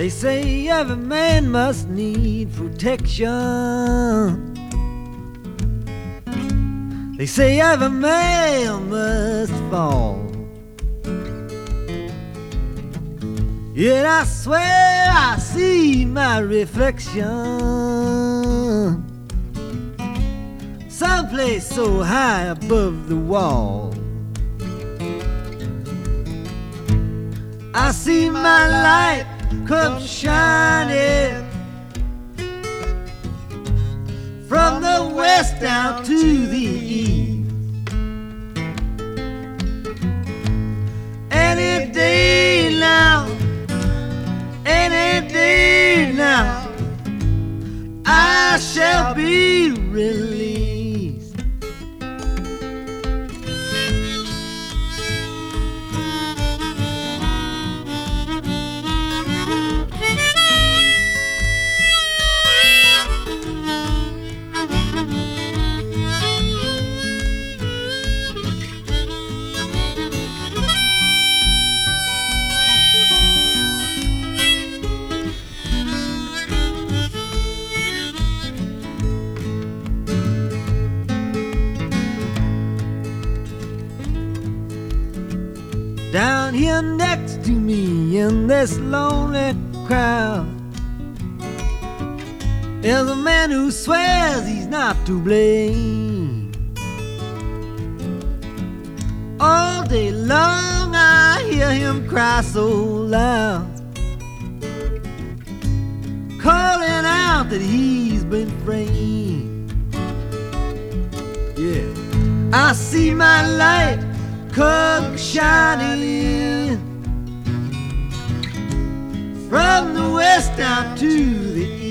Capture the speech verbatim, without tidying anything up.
They say every man must need protection. They say every man must fall. Yet I swear I see my reflection someplace so high above the wall. I see my light come shining from the west down to the east. Any day now, any day now, I shall be released. Down here next to me in this lonely crowd is a man who swears he's not to blame. All day long I hear him cry so loud, calling out that he's been framed. Yeah, I see my light come shining from the west down to the east.